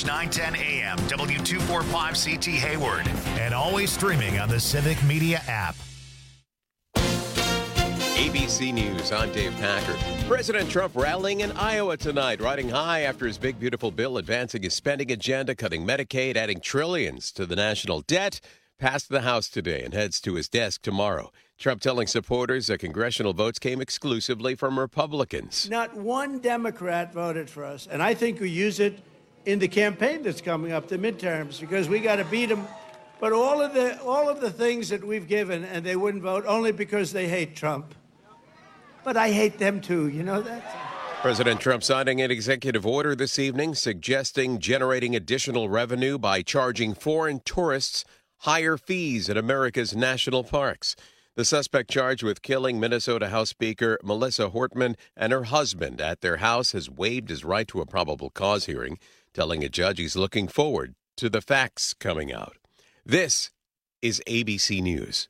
News 910 AM, W245CT Hayward, and always streaming on the Civic Media app. ABC News, I'm Dave Packer. President Trump rallying in Iowa tonight, riding high after his big, beautiful bill advancing his spending agenda, cutting Medicaid, adding trillions to the national debt. Passed the House today and heads to his desk tomorrow. Trump telling supporters that congressional votes came exclusively from Republicans. Not one Democrat voted for us, and I think we use it in the campaign that's coming up, the midterms, because we got to beat them. But all of the things that we've given, and they wouldn't vote only because they hate Trump. But I hate them too, you know that? President Trump signing an executive order this evening suggesting generating additional revenue by charging foreign tourists higher fees at America's national parks. The suspect charged with killing Minnesota House Speaker Melissa Hortman and her husband at their house has waived his right to a probable cause hearing, telling a judge he's looking forward to the facts coming out. This is ABC News.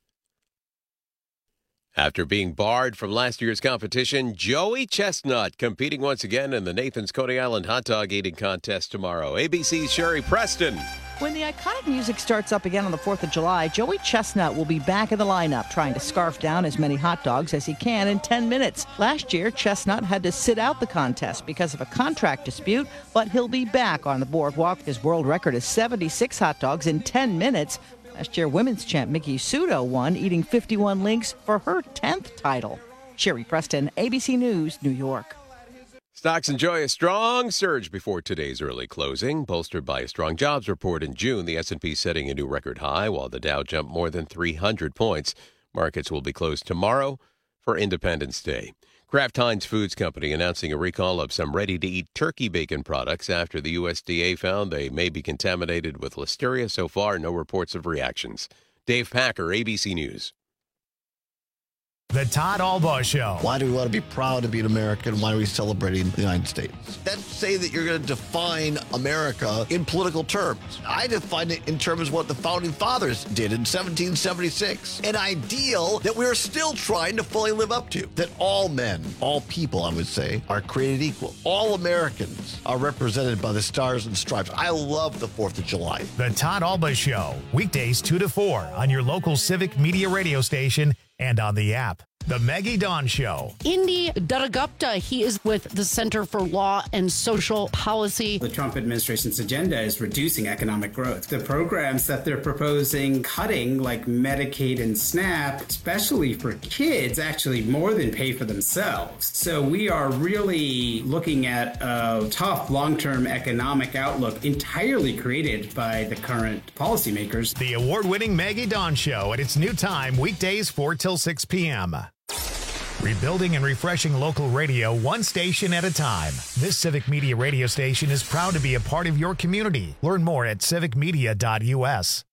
After being barred from last year's competition, Joey Chestnut competing once again in the Nathan's Coney Island hot dog eating contest tomorrow. ABC's Sherry Preston. When the iconic music starts up again on the 4th of July, Joey Chestnut will be back in the lineup, trying to scarf down as many hot dogs as he can in 10 minutes. Last year, Chestnut had to sit out the contest because of a contract dispute, but he'll be back on the boardwalk. His world record is 76 hot dogs in 10 minutes. Last year, women's champ Miki Sudo won, eating 51 links for her 10th title. Sherry Preston, ABC News, New York. Stocks enjoy a strong surge before today's early closing, bolstered by a strong jobs report in June. The S&P setting a new record high, while the Dow jumped more than 300 points. Markets will be closed tomorrow for Independence Day. Kraft Heinz Foods Company announcing a recall of some ready-to-eat turkey bacon products after the USDA found they may be contaminated with listeria. So far, no reports of reactions. Dave Packer, ABC News. The Todd Albaugh Show. Why do we want to be proud to be an American? Why are we celebrating the United States? That's say that you're going to define America in political terms. I define it in terms of what the Founding Fathers did in 1776. An ideal that we're still trying to fully live up to. That all men, all people, I would say, are created equal. All Americans are represented by the stars and stripes. I love the 4th of July. The Todd Albaugh Show. Weekdays 2 to 4 on your local Civic Media radio station and on the app. The Maggie Dawn Show. Indy Dadagupta, he is with the Center for Law and Social Policy. The Trump administration's agenda is reducing economic growth. The programs that they're proposing cutting, like Medicaid and SNAP, especially for kids, actually more than pay for themselves. So we are really looking at a tough long-term economic outlook entirely created by the current policymakers. The award-winning Maggie Dawn Show at its new time, weekdays 4 till 6 p.m. Rebuilding and refreshing local radio one station at a time. This Civic Media radio station is proud to be a part of your community. Learn more at civicmedia.us.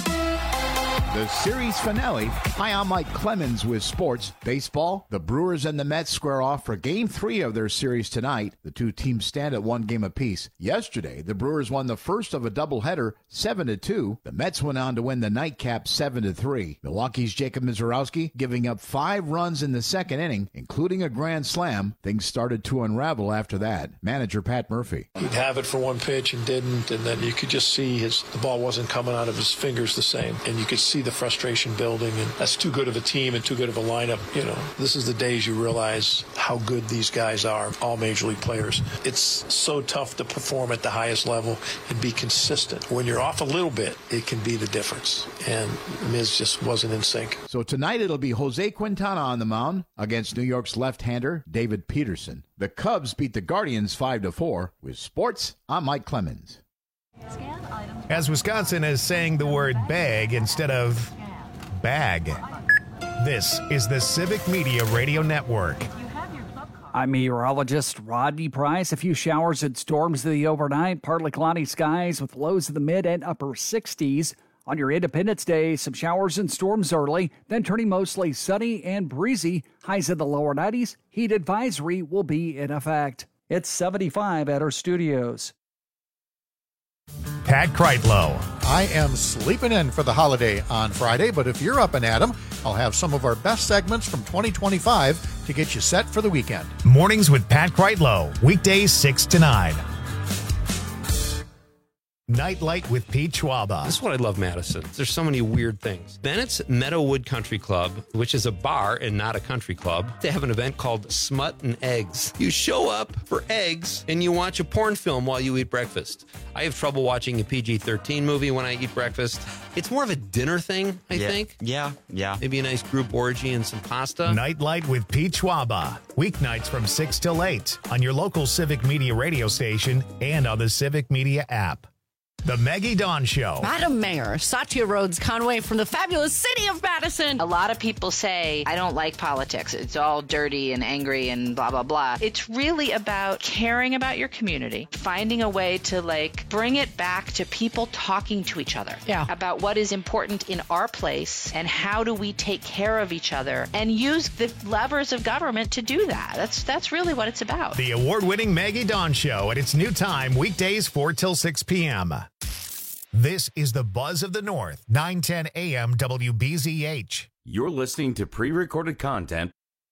The series finale. Hi, I'm Mike Clemens with sports. Baseball, the Brewers and the Mets square off for Game 3 of their series tonight. The two teams stand at one game apiece. Yesterday, the Brewers won the first of a doubleheader, 7-2. The Mets went on to win the nightcap 7-3. Milwaukee's Jacob Misiorowski giving up 5 runs in the second inning, including a grand slam. Things started to unravel after that. Manager Pat Murphy. He'd have it for one pitch and didn't, and then you could just see the ball wasn't coming out of his fingers the same, and you could see the frustration building, and that's too good of a team and too good of a lineup. You know, this is the days you realize how good these guys are, all major league players. It's so tough to perform at the highest level and be consistent. When you're off a little bit, it can be the difference, and Miz just wasn't in sync. So tonight it'll be Jose Quintana on the mound against New York's left-hander David Peterson. The Cubs beat the Guardians 5-4. With sports, I'm Mike Clemens. As Wisconsin is saying the word bag instead of bag. This is the Civic Media Radio Network. I'm meteorologist Rodney Price. A few showers and storms the overnight. Partly cloudy skies with lows in the mid and upper 60s. On your Independence Day, some showers and storms early, then turning mostly sunny and breezy. Highs in the lower 90s. Heat advisory will be in effect. It's 75 at our studios. Pat Kreitlow. I am sleeping in for the holiday on Friday, but if you're up and at 'em, I'll have some of our best segments from 2025 to get you set for the weekend. Mornings with Pat Kreitlow, weekdays 6 to 9. Nightlight with Pete Schwaba. This is what I love, Madison. There's so many weird things. Bennett's Meadowood Country Club, which is a bar and not a country club, they have an event called Smut and Eggs. You show up for eggs and you watch a porn film while you eat breakfast. I have trouble watching a PG-13 movie when I eat breakfast. It's more of a dinner thing, I think. Yeah. Maybe a nice group orgy and some pasta. Nightlight with Pete Schwaba. Weeknights from 6 till 8 on your local Civic Media radio station and on the Civic Media app. The Maggie Dawn Show. Madam Mayor, Satya Rhodes Conway from the fabulous city of Madison. A lot of people say, I don't like politics. It's all dirty and angry and blah, blah, blah. It's really about caring about your community, finding a way to bring it back to people talking to each other about what is important in our place and how do we take care of each other and use the levers of government to do that. That's really what it's about. The award-winning Maggie Dawn Show at its new time, weekdays 4 till 6 p.m. This is the Buzz of the North, 910 a.m. WBZH. You're listening to pre-recorded content.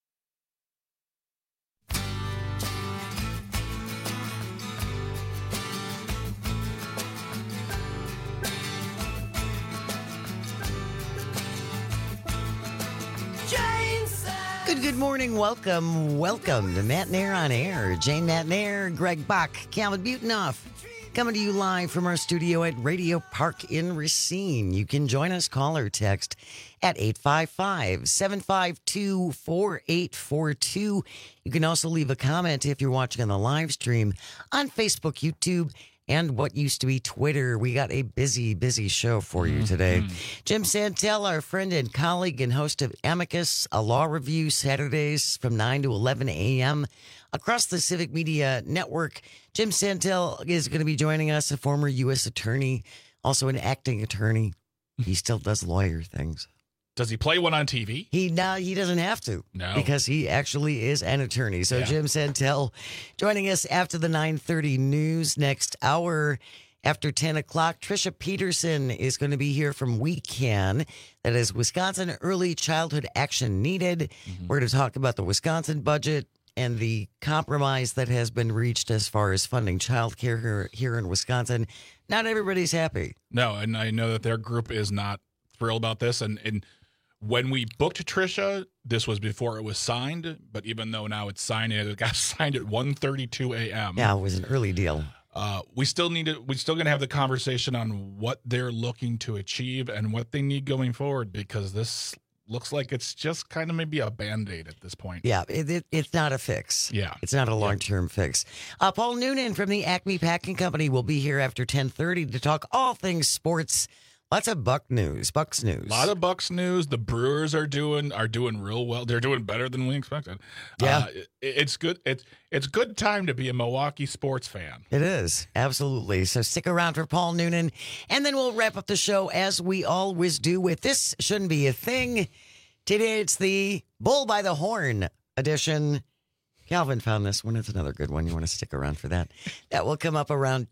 Good morning. Welcome to Matt Nair on Air. Jane Matt Nair, Greg Bach, Calvin Butenhoff. Coming to you live from our studio at Radio Park in Racine. You can join us, call or text at 855-752-4842. You can also leave a comment if you're watching on the live stream on Facebook, YouTube, and what used to be Twitter. We got a busy show for you today. Jim Santel, our friend and colleague and host of Amicus, a law review Saturdays from 9 to 11 a.m. across the Civic Media Network. Jim Santel is going to be joining us, a former U.S. attorney, also an acting attorney. He still does lawyer things. Does he play one on TV? He doesn't have to. No. Because he actually is an attorney. So Jim Santel joining us after the 9:30 news. Next hour after 10 o'clock, Trisha Peterson is going to be here from We Can. That is Wisconsin Early Childhood Action Needed. We're going to talk about the Wisconsin budget and the compromise that has been reached as far as funding childcare here in Wisconsin. Not everybody's happy. No, and I know that their group is not thrilled about this. And when we booked Trisha, this was before it was signed. But even though now it's signed, it got signed at 1:32 a.m. Yeah, it was an early deal. We're still going to have the conversation on what they're looking to achieve and what they need going forward, because this looks like it's just kind of maybe a Band-Aid at this point. Yeah, it's not a fix. Yeah. It's not a long-term fix. Paul Noonan from the Acme Packing Company will be here after 10:30 to talk all things sports. Lots of Bucks news. A lot of Bucks news. The Brewers are doing real well. They're doing better than we expected. Yeah. It's good. It's good time to be a Milwaukee sports fan. It is. Absolutely. So stick around for Paul Noonan. And then we'll wrap up the show as we always do with This Shouldn't Be a Thing. Today it's the Bull by the Horn edition. Calvin found this one. It's another good one. You want to stick around for that. That will come up around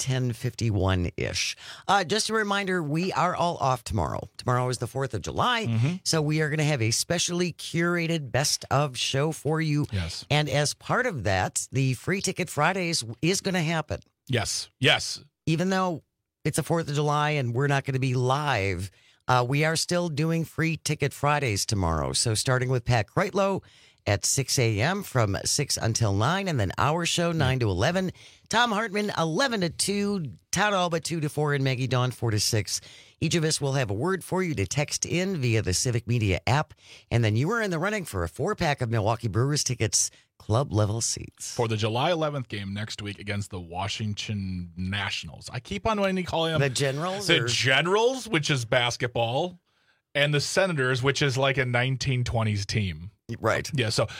10:51-ish. Just a reminder, we are all off tomorrow. Tomorrow is the 4th of July, so we are going to have a specially curated best of show for you. Yes. And as part of that, the Free Ticket Fridays is going to happen. Yes. Even though it's the 4th of July and we're not going to be live, we are still doing Free Ticket Fridays tomorrow. So starting with Pat Kreitlow at 6 a.m. from 6 until 9, and then our show 9 to 11. Tom Hartman 11 to 2, Todd Alba 2 to 4, and Maggie Dawn 4 to 6. Each of us will have a word for you to text in via the Civic Media app, and then you are in the running for a 4-pack of Milwaukee Brewers tickets, club level seats, for the July 11th game next week against the Washington Nationals. I keep on wanting to call them the Generals. The Generals, which is basketball, and the Senators, which is like a 1920s team. Right. Yeah. So,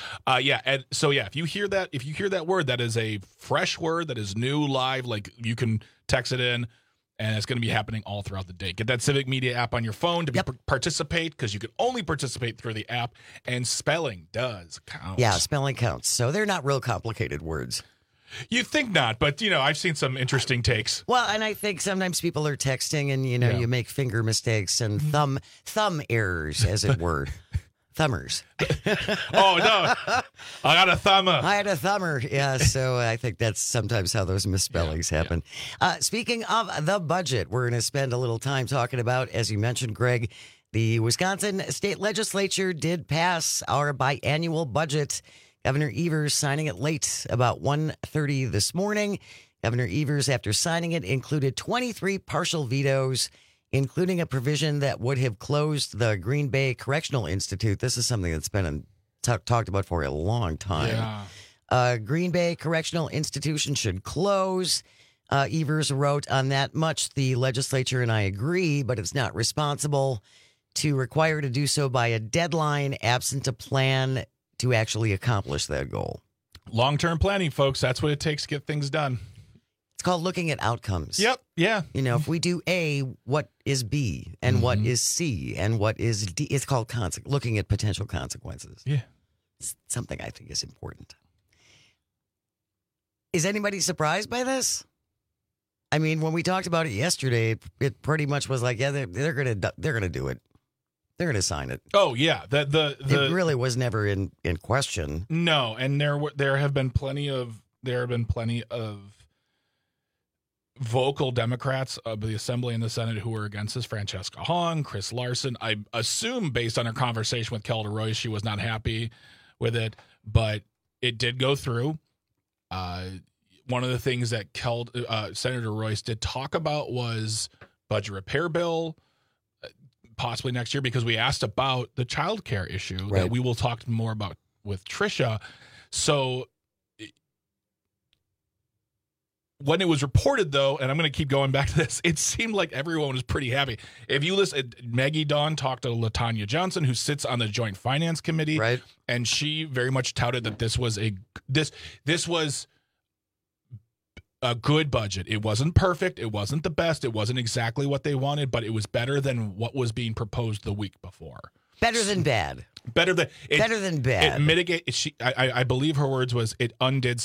if you hear that word, that is a fresh word that is new, live. Like, you can text it in, and it's going to be happening all throughout the day. Get that Civic Media app on your phone to participate, because you can only participate through the app, and spelling does count. Yeah, spelling counts. So they're not real complicated words. You think not, but, I've seen some interesting takes. Well, and I think sometimes people are texting and, you make finger mistakes and thumb errors, as it were. thumbers. Oh, no. I got a thumber. I had a thumber. Yeah, so I think that's sometimes how those misspellings happen. Speaking of the budget, we're going to spend a little time talking about, as you mentioned, Greg, the Wisconsin State Legislature did pass our biannual budget. Governor Evers signing it late, about 1:30 this morning. Governor Evers, after signing it, included 23 partial vetoes, including a provision that would have closed the Green Bay Correctional Institute. This is something that's been talked about for a long time. Yeah. Green Bay Correctional Institution should close. Evers wrote, on that much, the legislature and I agree, but it's not responsible to require to do so by a deadline absent a plan to actually accomplish that goal. Long-term planning, folks. That's what it takes to get things done. It's called looking at outcomes. Yep. Yeah. You know, if we do A, what is B? And what is C? And what is D? It's called looking at potential consequences. Yeah. It's something I think is important. Is anybody surprised by this? I mean, when we talked about it yesterday, it pretty much was like, yeah, they're gonna do it. They're going to sign it. Oh yeah, it really was never in question. No, and there have been plenty of vocal Democrats of the Assembly and the Senate who were against this. Francesca Hong, Chris Larson. I assume based on her conversation with Kelda Royce, she was not happy with it, but it did go through. One of the things that Senator Royce did talk about was budget repair bill. Possibly next year, because we asked about the child care issue that we will talk more about with Tricia. So when it was reported, though, and I'm going to keep going back to this, it seemed like everyone was pretty happy. If you listen, Maggie Dawn talked to LaTanya Johnson, who sits on the Joint Finance Committee, and she very much touted that this was a good budget. It wasn't perfect. It wasn't the best. It wasn't exactly what they wanted, but it was better than what was being proposed the week before. Better than bad. Better than bad. It mitigated. I believe her words was it undid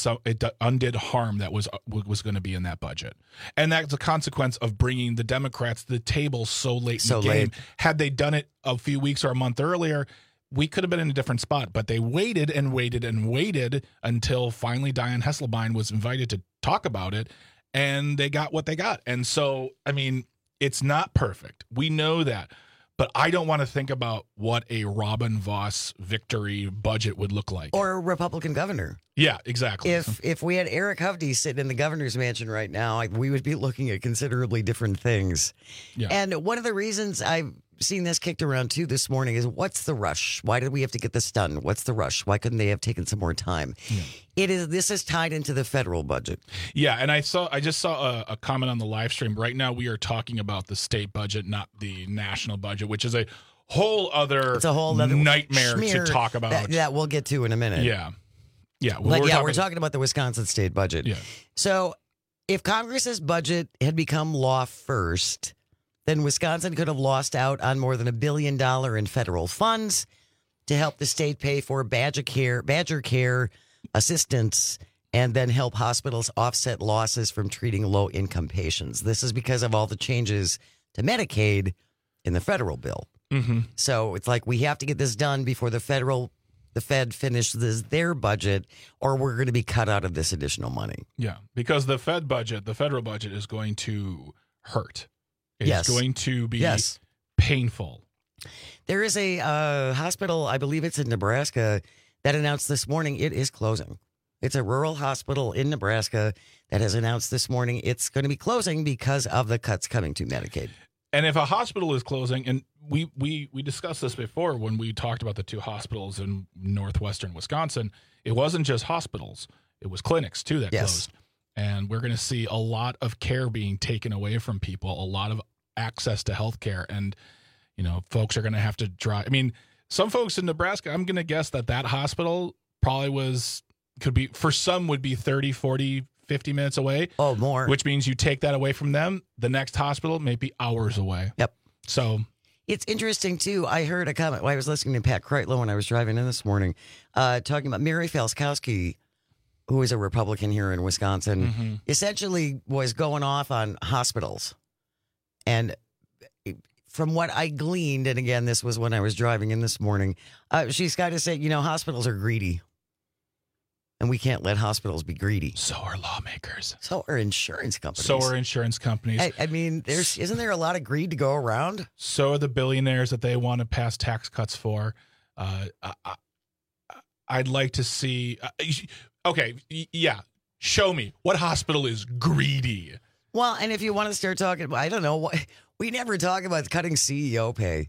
harm that was going to be in that budget, and that's a consequence of bringing the Democrats to the table so late in the game. Had they done it a few weeks or a month earlier, we could have been in a different spot, but they waited and waited and waited until finally Dianne Hasselbein was invited to talk about it, and they got what they got. And so, I mean, it's not perfect. We know that, but I don't want to think about what a Robin Vos victory budget would look like. Or a Republican governor. Yeah, exactly. If we had Eric Hovde sitting in the governor's mansion right now, we would be looking at considerably different things. Yeah. And one of the reasons I've seen this kicked around too this morning is, what's the rush? Why did we have to get this done? What's the rush? Why couldn't they have taken some more time? Yeah. This is tied into the federal budget. Yeah, and I just saw a comment on the live stream. Right now we are talking about the state budget, not the national budget, which is a whole other nightmare to talk about. That we'll get to in a minute. Yeah. Yeah. We're talking about the Wisconsin state budget. Yeah. So if Congress's budget had become law first, then Wisconsin could have lost out on more than $1 billion in federal funds to help the state pay for Badger Care assistance, and then help hospitals offset losses from treating low-income patients. This is because of all the changes to Medicaid in the federal bill. Mm-hmm. So it's like, we have to get this done before the Fed finishes their budget, or we're going to be cut out of this additional money. Yeah, because the federal budget is going to hurt. It's going to be painful. There is a hospital, I believe it's in Nebraska, that announced this morning it is closing. It's a rural hospital in Nebraska that has announced this morning it's going to be closing because of the cuts coming to Medicaid. And if a hospital is closing, and we discussed this before when we talked about the two hospitals in northwestern Wisconsin, it wasn't just hospitals. It was clinics, too, that closed. And we're going to see a lot of care being taken away from people, a lot of access to health care. And, folks are going to have to drive. I mean, some folks in Nebraska, I'm going to guess that hospital probably could be 30, 40, 50 minutes away. Oh, more. Which means you take that away from them. The next hospital may be hours away. Yep. So it's interesting, too. I heard a comment. I was listening to Pat Kreitlow when I was driving in this morning, talking about Mary Falskowski, who is a Republican here in Wisconsin, essentially was going off on hospitals. And from what I gleaned, and again, this was when I was driving in this morning, she's got to say, hospitals are greedy. And we can't let hospitals be greedy. So are lawmakers. So are insurance companies. So are insurance companies. I mean, isn't there a lot of greed to go around? So are the billionaires that they want to pass tax cuts for. I'd like to see. Okay, yeah. Show me what hospital is greedy. Well, and if you want to start talking about, I don't know, we never talk about cutting CEO pay.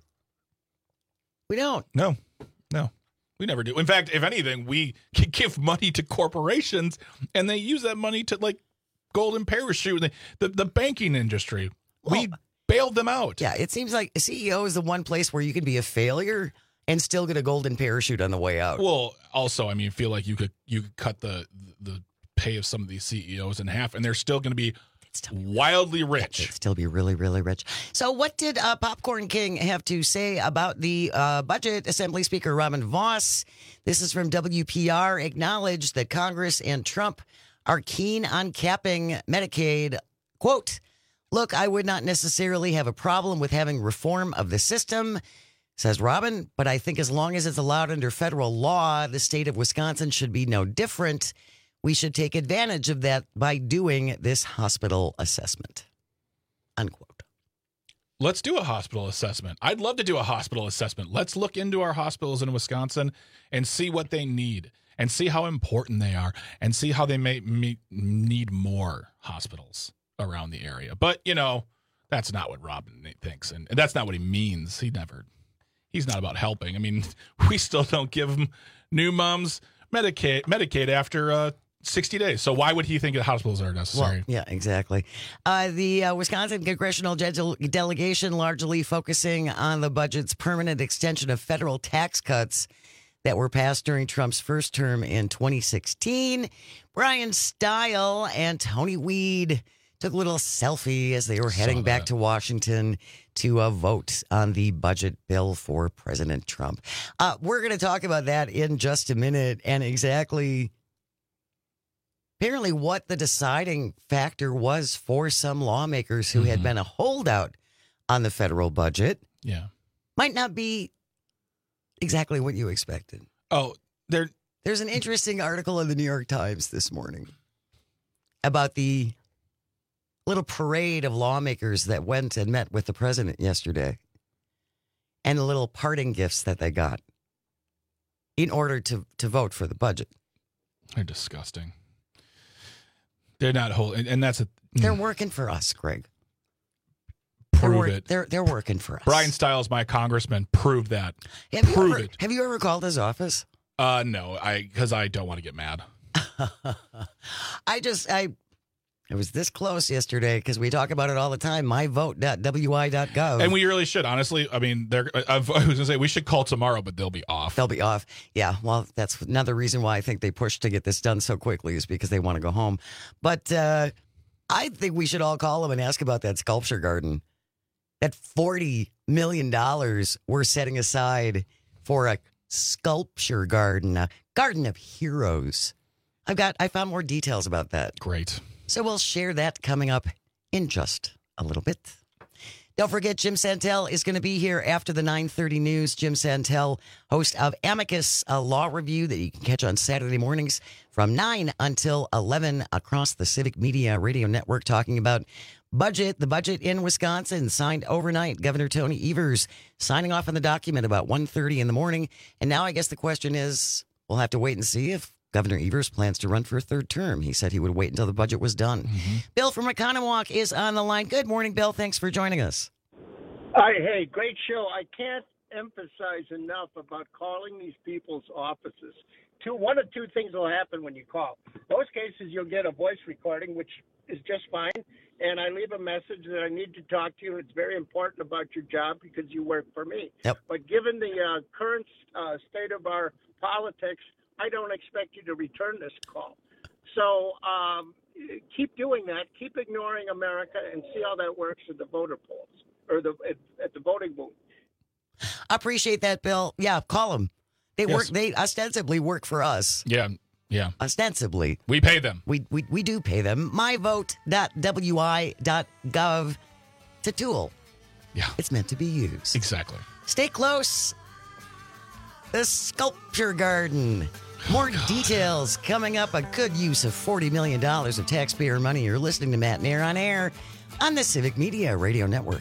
We don't. No. We never do. In fact, if anything, we can give money to corporations, and they use that money to, like, golden parachute. The banking industry, we bailed them out. Yeah, it seems like a CEO is the one place where you can be a failure and still get a golden parachute on the way out. Well, also, I mean, feel like you could cut the pay of some of these CEOs in half, and they're still going to be wildly rich. They'd still be really, really rich. So what did Popcorn King have to say about the budget? Assembly Speaker Robin Vos, this is from WPR, acknowledged that Congress and Trump are keen on capping Medicaid. Quote, look, I would not necessarily have a problem with having reform of the system, says Robin, but I think as long as it's allowed under federal law, the state of Wisconsin should be no different. We should take advantage of that by doing this hospital assessment. Unquote. Let's do a hospital assessment. I'd love to do a hospital assessment. Let's look into our hospitals in Wisconsin and see what they need and see how important they are and see how they may need more hospitals around the area. But, that's not what Robin thinks. And that's not what he means. He's not about helping. I mean, we still don't give them new moms Medicaid after 60 days. So why would he think that hospitals are necessary? Well, yeah, exactly. The Wisconsin congressional delegation largely focusing on the budget's permanent extension of federal tax cuts that were passed during Trump's first term in 2016. Brian Stile and Tony Weed took a little selfie as they were heading back to Washington to vote on the budget bill for President Trump. We're going to talk about that in just a minute and apparently what the deciding factor was for some lawmakers who had been a holdout on the federal budget. Yeah. Might not be exactly what you expected. Oh, there's an interesting article in the New York Times this morning about the little parade of lawmakers that went and met with the president yesterday and the little parting gifts that they got in order to vote for the budget. They're disgusting. They're not holding, and that's they're working for us, Greg. Prove it. They're working for us. Brian Stiles, my congressman, proved that. Prove it. Have you ever called his office? No, because I don't want to get mad. I was this close yesterday because we talk about it all the time. myvote.wi.gov. And we really should, honestly. I mean, I was going to say we should call tomorrow, but they'll be off. They'll be off. Yeah, well, that's another reason why I think they pushed to get this done so quickly is because they want to go home. But I think we should all call them and ask about that sculpture garden. That $40 million we're setting aside for a sculpture garden, a garden of heroes. I found more details about that. Great. So we'll share that coming up in just a little bit. Don't forget, Jim Santel is going to be here after the 9:30 news. Jim Santel, host of Amicus, a law review that you can catch on Saturday mornings from 9 until 11 across the Civic Media Radio Network, talking about the budget in Wisconsin, signed overnight. Governor Tony Evers signing off on the document about 1:30 in the morning. And now I guess the question is, we'll have to wait and see if Governor Evers plans to run for a third term. He said he would wait until the budget was done. Mm-hmm. Bill from Economowoc is on the line. Good morning, Bill. Thanks for joining us. Hey, great show. I can't emphasize enough about calling these people's offices. One of two things will happen when you call. Most cases, you'll get a voice recording, which is just fine, and I leave a message that I need to talk to you. It's very important about your job because you work for me. Yep. But given the current state of our politics, I don't expect you to return this call. So keep doing that. Keep ignoring America and see how that works at the voter polls or at the voting booth. I appreciate that, Bill. Yeah, call them. They work. They ostensibly work for us. Yeah. Ostensibly. We pay them. We do pay them. myvote.wi.gov. It's a tool. Yeah. It's meant to be used. Exactly. Stay close. The Sculpture Garden. More details coming up. A good use of $40 million of taxpayer money. You're listening to Matt Nair on air on the Civic Media Radio Network.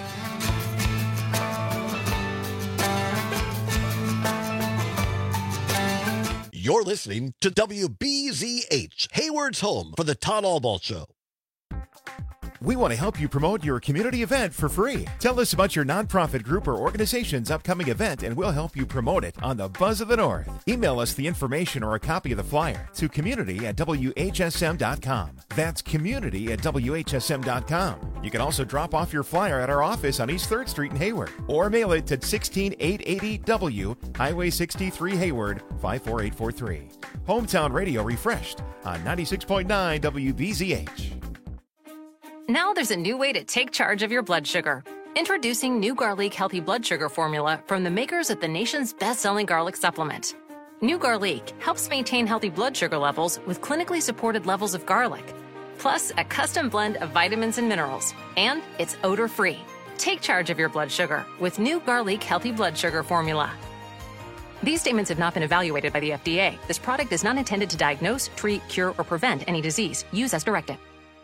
You're listening to WBZH, Hayward's home for the Todd Albaugh Show. We want to help you promote your community event for free. Tell us about your nonprofit group or organization's upcoming event, and we'll help you promote it on the Buzz of the North. Email us the information or a copy of the flyer to community@WHSM.com. That's community@WHSM.com. You can also drop off your flyer at our office on East 3rd Street in Hayward, or mail it to 16880 W, Highway 63 Hayward, 54843. Hometown Radio refreshed on 96.9 WBZH. Now there's a new way to take charge of your blood sugar. Introducing New Garlic Healthy Blood Sugar Formula from the makers of the nation's best-selling garlic supplement. New Garlic helps maintain healthy blood sugar levels with clinically supported levels of garlic, plus a custom blend of vitamins and minerals, and it's odor-free. Take charge of your blood sugar with New Garlic Healthy Blood Sugar Formula. These statements have not been evaluated by the FDA. This product is not intended to diagnose, treat, cure, or prevent any disease. Use as directed.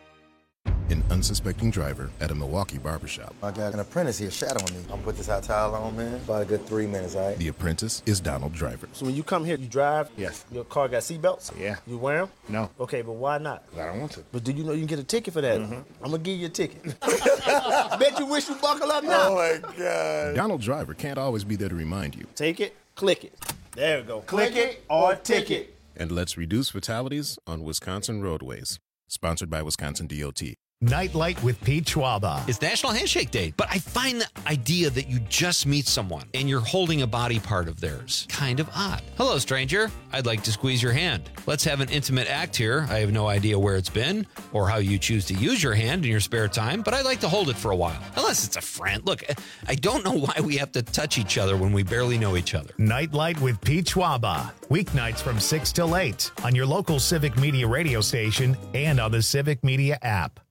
An unsuspecting driver at a Milwaukee barbershop. I got an apprentice here shadowing me. I'm gonna put this hot towel on, man. About a good 3 minutes, all right? The apprentice is Donald Driver. So when you come here, you drive? Yes. Your car got seatbelts? Yeah. You wear them? No. Okay, but why not? I don't want to. But do you know you can get a ticket for that? I'm gonna give you a ticket. Bet you wish you buckle up now. Oh my God. Donald Driver can't always be there to remind you. Take it, click it. There we go. Click it or ticket. And let's reduce fatalities on Wisconsin roadways. Sponsored by Wisconsin DOT. Nightlight with Pete Schwaba. It's National Handshake Day, but I find the idea that you just meet someone and you're holding a body part of theirs kind of odd. Hello, stranger. I'd like to squeeze your hand. Let's have an intimate act here. I have no idea where it's been or how you choose to use your hand in your spare time, but I'd like to hold it for a while. Unless it's a friend. Look, I don't know why we have to touch each other when we barely know each other. Nightlight with Pete Schwaba. Weeknights from 6 till 8 on your local Civic Media radio station and on the Civic Media app.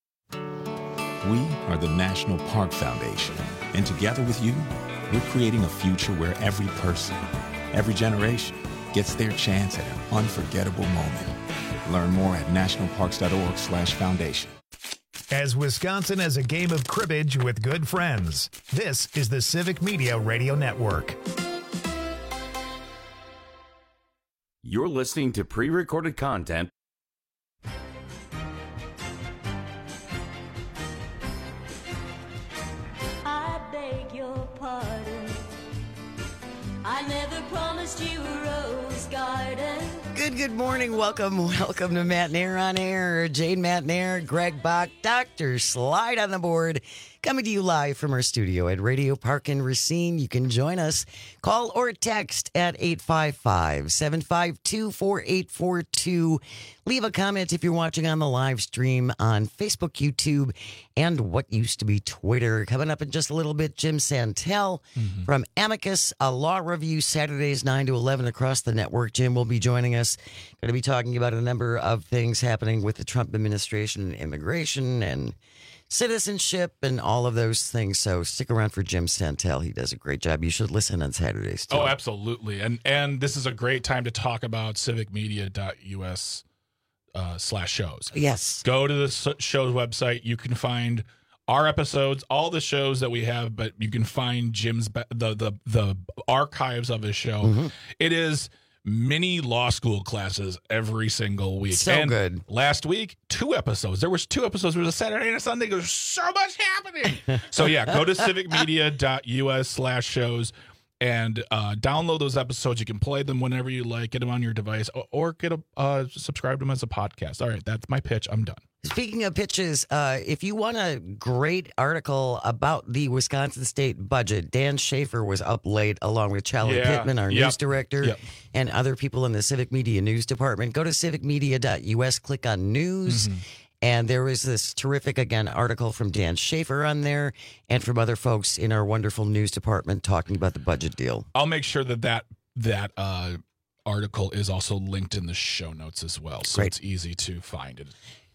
We are the National Park Foundation, and together with you, we're creating a future where every person, every generation gets their chance at an unforgettable moment. Learn more at nationalparks.org/foundation. As Wisconsin has a game of cribbage with good friends, this is the Civic Media Radio Network. You're listening to pre-recorded content. I never promised you a rose garden. Good morning. Welcome to Matt Nair on air. Jane Matt Nair, Greg Bach, Dr. Slide on the board. Coming to you live from our studio at Radio Park in Racine. You can join us. Call or text at 855-752-4842. Leave a comment if you're watching on the live stream on Facebook, YouTube, and what used to be Twitter. Coming up in just a little bit, Jim Santel from Amicus, a law review Saturdays 9 to 11 across the network. Jim will be joining us. Going to be talking about a number of things happening with the Trump administration, immigration, and citizenship and all of those things. So stick around for Jim Santel. He does a great job. You should listen on Saturdays too. Oh, absolutely. And this is a great time to talk about civicmedia.us /shows. Yes. Go to the show's website. You can find our episodes, all the shows that we have, but you can find Jim's the archives of his show. It is mini law school classes every single week. So good. Last week, 2 episodes. There was 2 episodes. There was a Saturday and a Sunday. There's so much happening. So yeah, go to civicmedia.us /shows and download those episodes. You can play them whenever you like. Get them on your device or get subscribe to them as a podcast. All right, that's my pitch. I'm done. Speaking of pitches, if you want a great article about the Wisconsin state budget, Dan Schaefer was up late along with Charlie Pittman, our news director, and other people in the Civic Media News Department. Go to civicmedia.us, click on news, and there is this terrific, again, article from Dan Schaefer on there and from other folks in our wonderful news department talking about the budget deal. I'll make sure that article is also linked in the show notes as well, so it's easy to find it.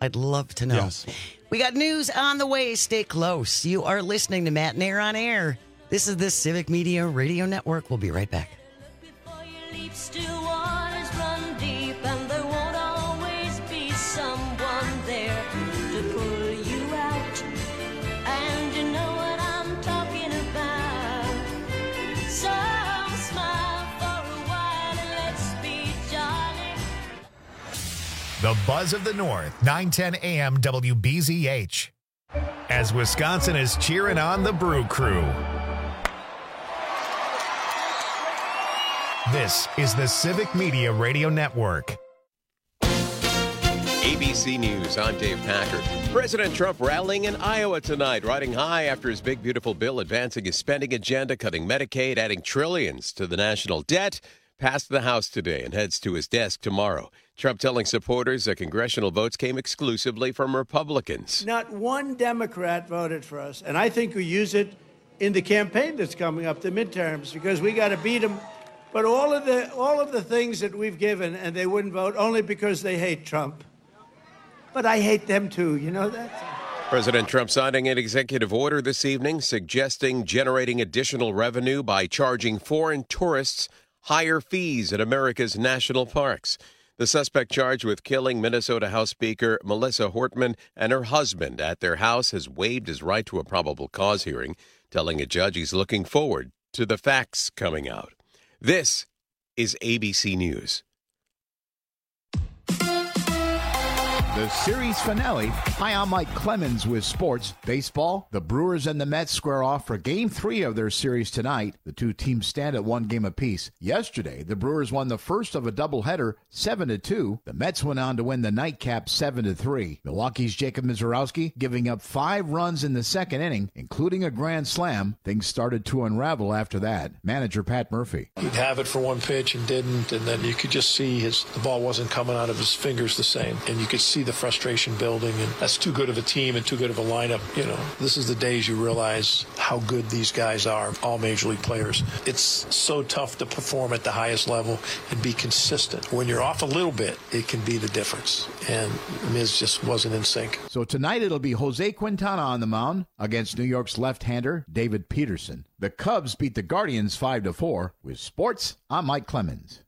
I'd love to know. Yes. We got news on the way. Stay close. You are listening to Matt and Air on Air. This is the Civic Media Radio Network. We'll be right back. Leap still waters run deep, and there won't always be someone there to pull you out. And you know what I'm talking about. So smile for a while and let's be jolly. The Buzz of the North, 910 AM WBZH. As Wisconsin is cheering on the Brew Crew. This is the Civic Media Radio Network. ABC News, I'm Dave Packard. President Trump rallying in Iowa tonight, riding high after his big, beautiful bill advancing his spending agenda, cutting Medicaid, adding trillions to the national debt. Passed the House today and heads to his desk tomorrow. Trump telling supporters that congressional votes came exclusively from Republicans. Not one Democrat voted for us, and I think we use it in the campaign that's coming up, the midterms, because we got to beat them. But all of the things that we've given, and they wouldn't vote only because they hate Trump. But I hate them too, you know that? President Trump signing an executive order this evening suggesting generating additional revenue by charging foreign tourists higher fees at America's national parks. The suspect charged with killing Minnesota House Speaker Melissa Hortman and her husband at their house has waived his right to a probable cause hearing, telling a judge he's looking forward to the facts coming out. This is ABC News. The series finale. Hi, I'm Mike Clemens with sports. Baseball, the Brewers and the Mets square off for Game 3 of their series tonight. The two teams stand at one game apiece. Yesterday, the Brewers won the first of a doubleheader, 7-2. The Mets went on to win the nightcap 7-3. Milwaukee's Jacob Misiorowski giving up 5 runs in the second inning, including a grand slam. Things started to unravel after that. Manager Pat Murphy. He'd have it for one pitch and didn't, and then you could just see the ball wasn't coming out of his fingers the same, and you could see the frustration building, and that's too good of a team and too good of a lineup. You know, this is the days you realize how good these guys are, all major league players. It's so tough to perform at the highest level and be consistent. When you're off a little bit, it can be the difference, and Miz just wasn't in sync. So tonight it'll be Jose Quintana on the mound against New York's left-hander David Peterson. The Cubs beat the Guardians 5-4. With sports, I'm Mike Clemens.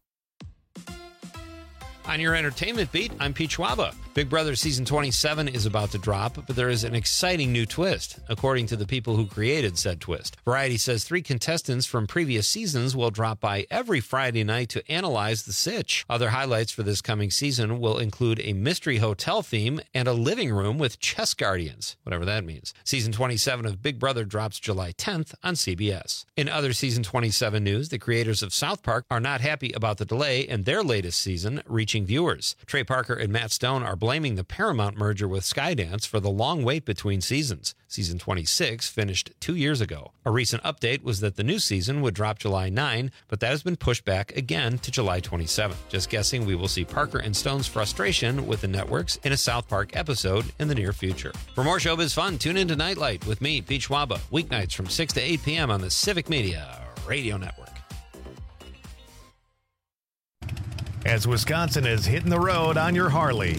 On your entertainment beat, I'm Pete Schwaba. Big Brother Season 27 is about to drop, but there is an exciting new twist, according to the people who created said twist. Variety says 3 contestants from previous seasons will drop by every Friday night to analyze the sitch. Other highlights for this coming season will include a mystery hotel theme and a living room with chess guardians, whatever that means. Season 27 of Big Brother drops July 10th on CBS. In other Season 27 news, the creators of South Park are not happy about the delay in their latest season reaching viewers. Trey Parker and Matt Stone are blaming the Paramount merger with Skydance for the long wait between seasons. Season 26 finished 2 years ago. A recent update was that the new season would drop July 9, but that has been pushed back again to July 27. Just guessing we will see Parker and Stone's frustration with the networks in a South Park episode in the near future. For more showbiz fun, tune into Nightlight with me, Pete Schwaba, weeknights from 6 to 8 p.m. on the Civic Media Radio Network. As Wisconsin is hitting the road on your Harley.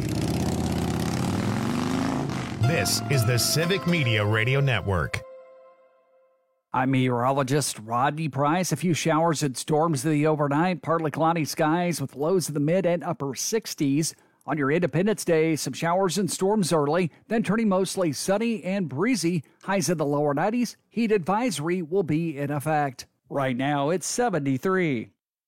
This is the Civic Media Radio Network. I'm meteorologist Rodney Price. A few showers and storms the overnight. Partly cloudy skies with lows in the mid and upper 60s. On your Independence Day, some showers and storms early, then turning mostly sunny and breezy. Highs in the lower 90s. Heat advisory will be in effect. Right now, it's 73.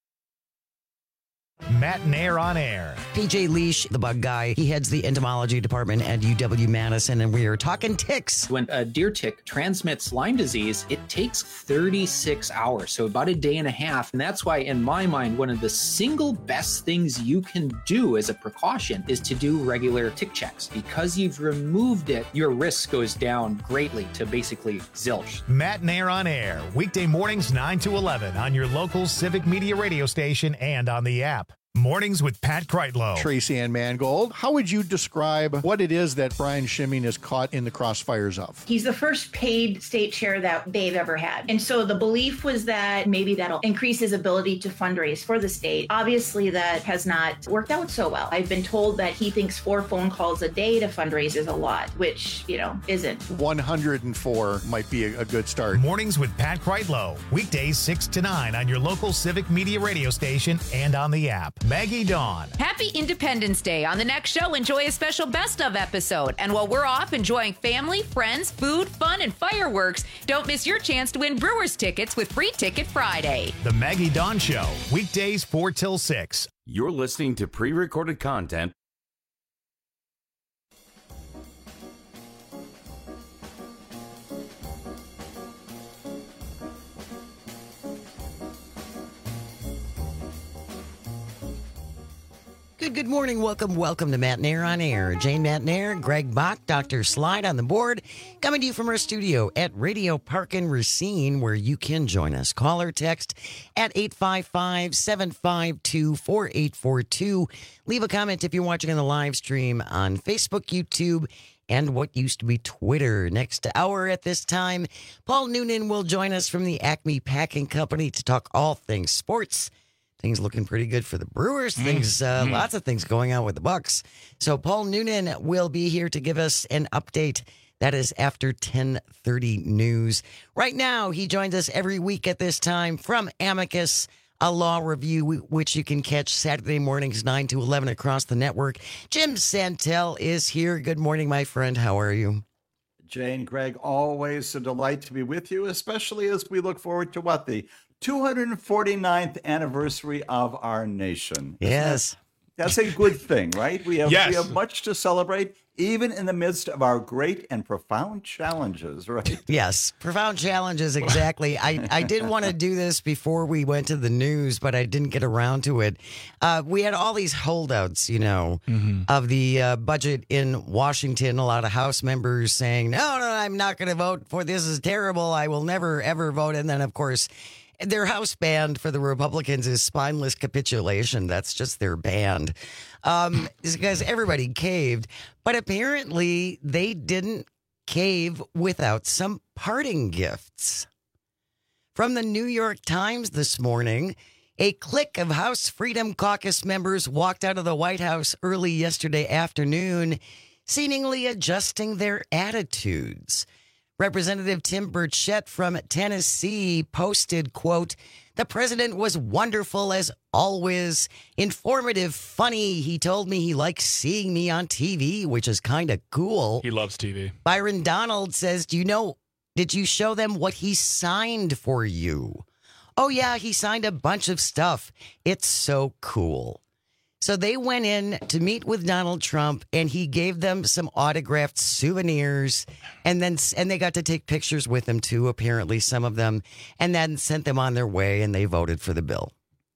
Matt and Air on Air. PJ Leash, the bug guy, he heads the entomology department at UW-Madison, and we are talking ticks. When a deer tick transmits Lyme disease, it takes 36 hours, so about a day and a half. And that's why, in my mind, one of the single best things you can do as a precaution is to do regular tick checks. Because you've removed it, your risk goes down greatly to basically zilch. Matt and Air on Air, weekday mornings 9 to 11 on your local Civic Media radio station and on the app. Mornings with Pat Kreitlow. Tracy Ann Mangold, how would you describe what it is that Brian Schimming is caught in the crossfires of? He's the first paid state chair that they've ever had. And so the belief was that maybe that'll increase his ability to fundraise for the state. Obviously, that has not worked out so well. I've been told that he thinks 4 phone calls a day to fundraise is a lot, which, isn't. 104 might be a good start. Mornings with Pat Kreitlow. Weekdays 6 to 9 on your local Civic Media radio station and on the app. Maggie Dawn. Happy Independence Day. On the next show, enjoy a special best of episode. And while we're off enjoying family, friends, food, fun, and fireworks, don't miss your chance to win Brewers tickets with Free Ticket Friday. The Maggie Dawn Show. Weekdays 4 till 6. You're listening to pre-recorded content. Good morning. Welcome to Matnair on Air. Jane Matnair, Greg Bach, Dr. Slide on the board, coming to you from our studio at Radio Park in Racine, where you can join us. Call or text at 855-752-4842. Leave a comment if you're watching on the live stream on Facebook, YouTube, and what used to be Twitter. Next hour at this time, Paul Noonan will join us from the Acme Packing Company to talk all things sports. Things looking pretty good for the Brewers. Lots of things going on with the Bucks. So Paul Noonan will be here to give us an update. That is after 10:30 news. Right now, he joins us every week at this time from Amicus, a law review, which you can catch Saturday mornings 9 to 11 across the network. Jim Santel is here. Good morning, my friend. How are you? Jane, Greg, always a delight to be with you, especially as we look forward to the 249th anniversary of our nation. Yes. That's a good thing, right? We have much to celebrate, even in the midst of our great and profound challenges, right? Yes, profound challenges, exactly. I did want to do this before we went to the news, but I didn't get around to it. We had all these holdouts, of the budget in Washington. A lot of House members saying, no, I'm not going to vote for this. Is terrible. I will never, ever vote. And then, of course, their house band for the Republicans is spineless capitulation. That's just their band. Because everybody caved. But apparently they didn't cave without some parting gifts. From the New York Times this morning, a clique of House Freedom Caucus members walked out of the White House early yesterday afternoon, seemingly adjusting their attitudes. Representative Tim Burchett from Tennessee posted, quote, "The president was wonderful as always, informative, funny. He told me he likes seeing me on TV, which is kind of cool." He loves TV. Byron Donald says, did you show them what he signed for you? Oh, yeah, he signed a bunch of stuff. It's so cool. So they went in to meet with Donald Trump, and he gave them some autographed souvenirs, and they got to take pictures with him too, apparently, some of them, and then sent them on their way, and they voted for the bill.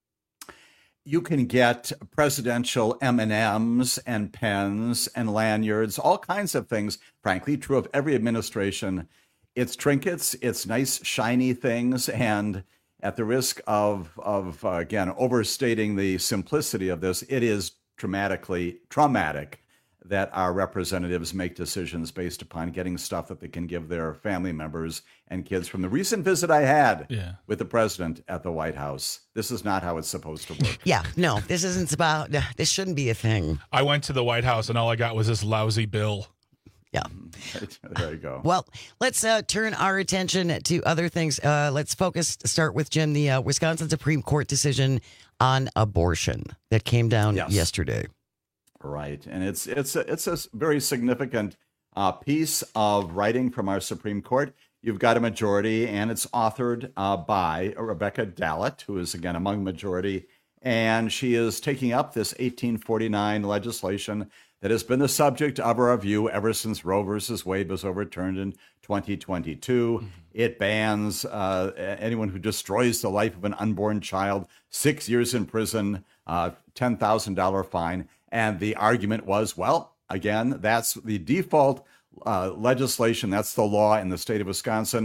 You can get presidential M&Ms and pens and lanyards, all kinds of things, frankly, true of every administration. It's trinkets, it's nice, shiny things, and at the risk of again, overstating the simplicity of this, it is traumatic that our representatives make decisions based upon getting stuff that they can give their family members and kids. From the recent visit I had with the president at the White House, this is not how it's supposed to work. Yeah, no, this shouldn't be a thing. I went to the White House and all I got was this lousy bill. Yeah. There you go. Well, let's turn our attention to other things. Let's start with Jim, the Wisconsin Supreme Court decision on abortion that came down yesterday. Right. And it's a very significant piece of writing from our Supreme Court. You've got a majority, and it's authored by Rebecca Dallet, who is, again, among the majority. And she is taking up this 1849 legislation that has been the subject of a review ever since Roe versus Wade was overturned in 2022. It bans anyone who destroys the life of an unborn child, 6 years in prison, $10,000 fine. And the argument was, well, again, that's the default legislation. That's the law in the state of Wisconsin.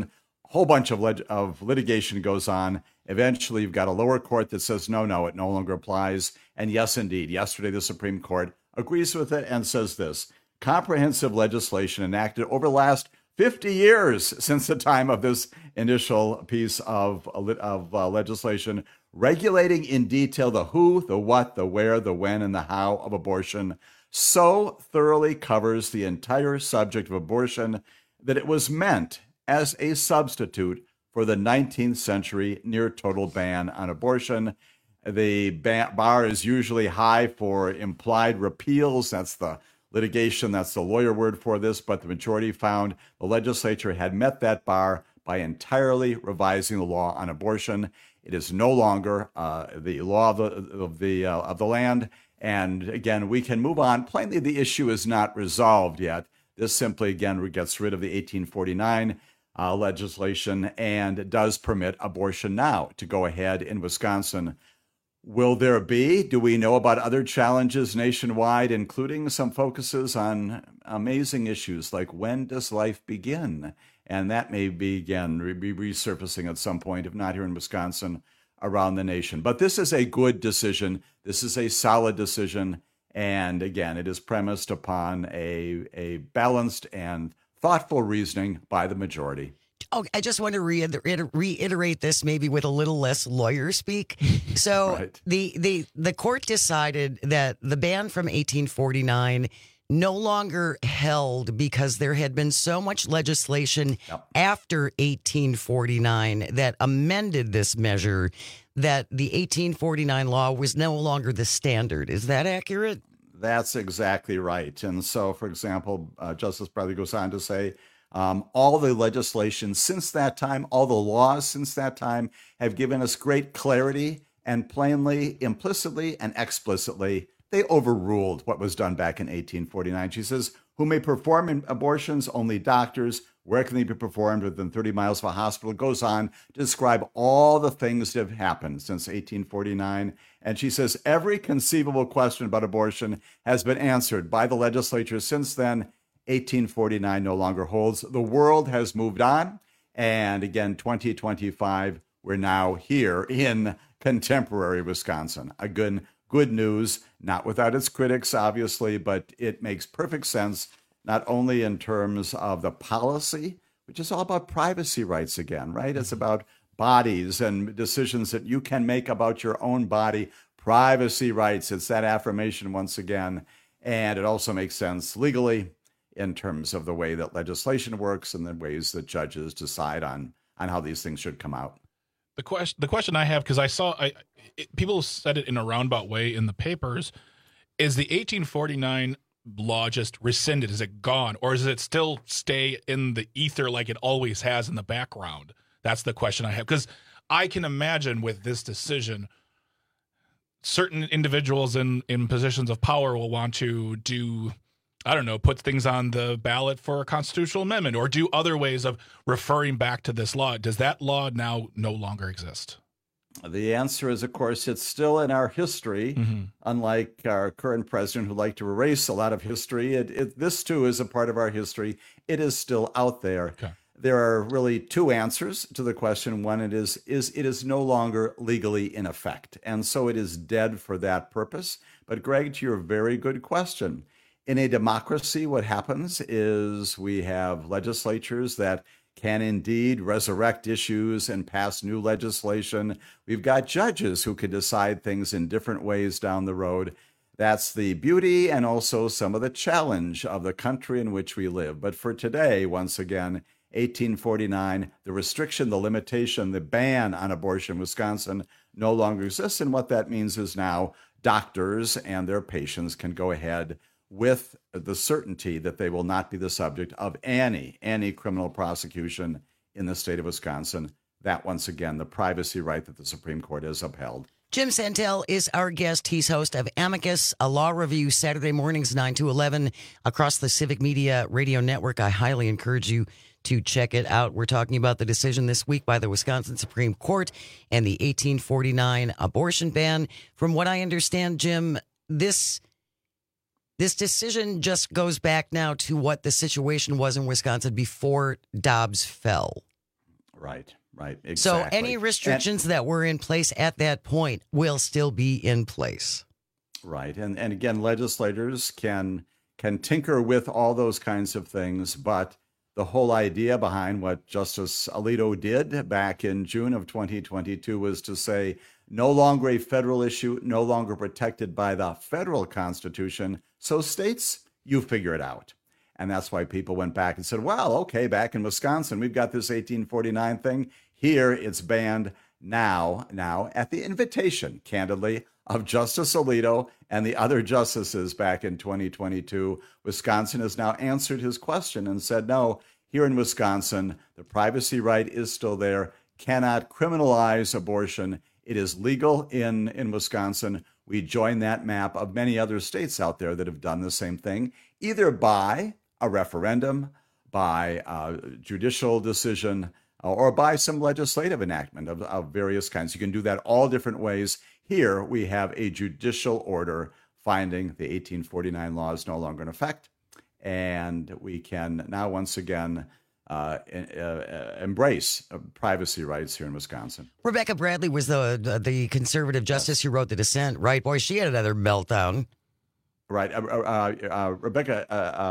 whole bunch of litigation goes on. Eventually, you've got a lower court that says, no, it no longer applies. And yes, indeed, yesterday the Supreme Court agrees with it and says this: comprehensive legislation enacted over the last 50 years since the time of this initial piece of legislation, regulating in detail the who, the what, the where, the when, and the how of abortion, so thoroughly covers the entire subject of abortion that it was meant as a substitute for the 19th century near total ban on abortion. The bar is usually high for implied repeals. That's the litigation, that's the lawyer word for this, but the majority found the legislature had met that bar by entirely revising the law on abortion. It is no longer the law of the land. And again, we can move on. Plainly, the issue is not resolved yet. This simply, again, gets rid of the 1849 legislation and does permit abortion now to go ahead in Wisconsin. Will there be? Do we know about other challenges nationwide, including some focuses on amazing issues like when does life begin? And that may be resurfacing at some point, if not here in Wisconsin, around the nation. But this is a good decision. This is a solid decision. And again, it is premised upon a balanced and thoughtful reasoning by the majority. Oh, I just want to reiterate this maybe with a little less lawyer speak. So right. the court decided that the ban from 1849 no longer held because there had been so much legislation after 1849 that amended this measure that the 1849 law was no longer the standard. Is that accurate? That's exactly right. And so, for example, Justice Bradley goes on to say, all the legislation since that time, all the laws since that time have given us great clarity, and plainly, implicitly, and explicitly, they overruled what was done back in 1849. She says, who may perform abortions? Only doctors. Where can they be performed? Within 30 miles of a hospital. It goes on to describe all the things that have happened since 1849. And she says, every conceivable question about abortion has been answered by the legislature since then. 1849 no longer holds. The world has moved on. And again, 2025, we're now here in contemporary Wisconsin. Again, good news, not without its critics, obviously, but it makes perfect sense, not only in terms of the policy, which is all about privacy rights again, right? It's about bodies and decisions that you can make about your own body, privacy rights. It's that affirmation once again. And it also makes sense legally in terms of the way that legislation works and the ways that judges decide on how these things should come out. The question I have, because I saw people said it in a roundabout way in the papers, is the 1849 law just rescinded? Is it gone? Or does it still stay in the ether like it always has in the background? That's the question I have. Because I can imagine with this decision, certain individuals in positions of power will want to do, I don't know, put things on the ballot for a constitutional amendment or do other ways of referring back to this law. Does that law now no longer exist? The answer is, of course, it's still in our history, unlike our current president who liked to erase a lot of history. This, too, is a part of our history. It is still out there. Okay. There are really two answers to the question. One, it is no longer legally in effect, and so it is dead for that purpose. But, Greg, to your very good question, in a democracy, what happens is we have legislatures that can indeed resurrect issues and pass new legislation. We've got judges who can decide things in different ways down the road. That's the beauty and also some of the challenge of the country in which we live. But for today, once again, 1849, the restriction, the limitation, the ban on abortion in Wisconsin no longer exists. And what that means is now doctors and their patients can go ahead with the certainty that they will not be the subject of any criminal prosecution in the state of Wisconsin. That, once again, the privacy right that the Supreme Court has upheld. Jim Santel is our guest. He's host of Amicus, a law review, Saturday mornings 9 to 11 across the Civic Media Radio Network. I highly encourage you to check it out. We're talking about the decision this week by the Wisconsin Supreme Court and the 1849 abortion ban. From what I understand, Jim, this decision just goes back now to what the situation was in Wisconsin before Dobbs fell. Right. Exactly. So any restrictions that were in place at that point will still be in place. Right. And again, legislators can tinker with all those kinds of things, but the whole idea behind what Justice Alito did back in June of 2022 was to say no longer a federal issue, no longer protected by the federal Constitution. So states, you figure it out. And that's why people went back and said, well, okay, back in Wisconsin, we've got this 1849 thing. Here it's banned now at the invitation, candidly, of Justice Alito and the other justices back in 2022. Wisconsin has now answered his question and said, no, here in Wisconsin, the privacy right is still there, cannot criminalize abortion. It is legal in Wisconsin. We join that map of many other states out there that have done the same thing, either by a referendum, by a judicial decision, or by some legislative enactment of various kinds. You can do that all different ways. Here we have a judicial order finding the 1849 law is no longer in effect, and we can now once again embrace privacy rights here in Wisconsin. Rebecca Bradley was the conservative justice who wrote the dissent, right? Boy, she had another meltdown. Right. Rebecca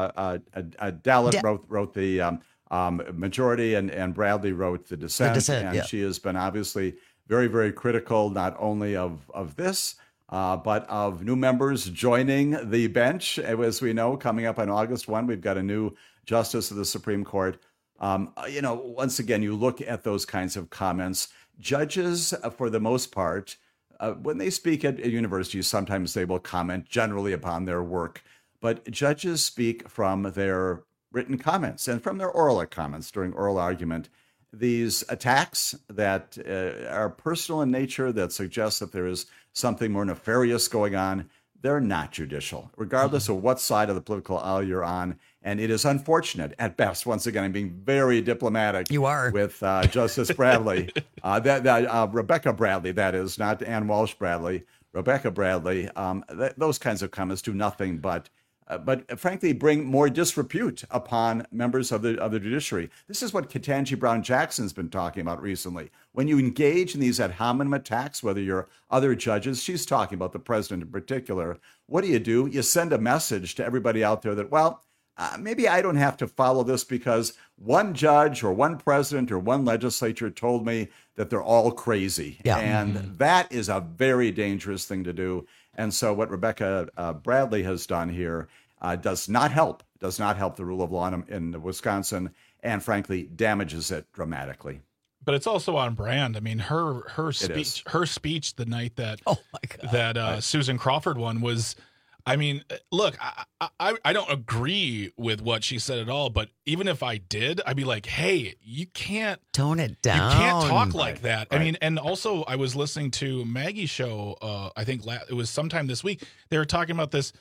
Dallett wrote the majority, and Bradley wrote the dissent. And she has been obviously very, very critical, not only of this, but of new members joining the bench. As we know, coming up on August 1, we've got a new justice of the Supreme Court. Once again, you look at those kinds of comments. Judges, for the most part, when they speak at universities, sometimes they will comment generally upon their work. But judges speak from their written comments and from their oral comments during oral argument. These attacks that are personal in nature, that suggest that there is something more nefarious going on, they're not judicial, regardless of what side of the political aisle you're on. And it is unfortunate at best. Once again, I'm being very diplomatic. You are. With Justice Bradley, Rebecca Bradley, that is, not Ann Walsh Bradley, Rebecca Bradley. Those kinds of comments do nothing but frankly bring more disrepute upon members of the judiciary. This is what Ketanji Brown Jackson's been talking about recently. When you engage in these ad hominem attacks, whether you're other judges, she's talking about the president in particular. What do? You send a message to everybody out there that, well, maybe I don't have to follow this because one judge or one president or one legislature told me that they're all crazy. Yeah. And that is a very dangerous thing to do. And so what Rebecca Bradley has done here does not help the rule of law in Wisconsin, and frankly damages it dramatically. But it's also on brand. I mean, her speech the night that Susan Crawford won was, I mean, look, I don't agree with what she said at all, but even if I did, I'd be like, hey, you can't tone it down. You can't talk like that. Right. I mean, and also I was listening to Maggie's show, I think it was sometime this week. They were talking about this.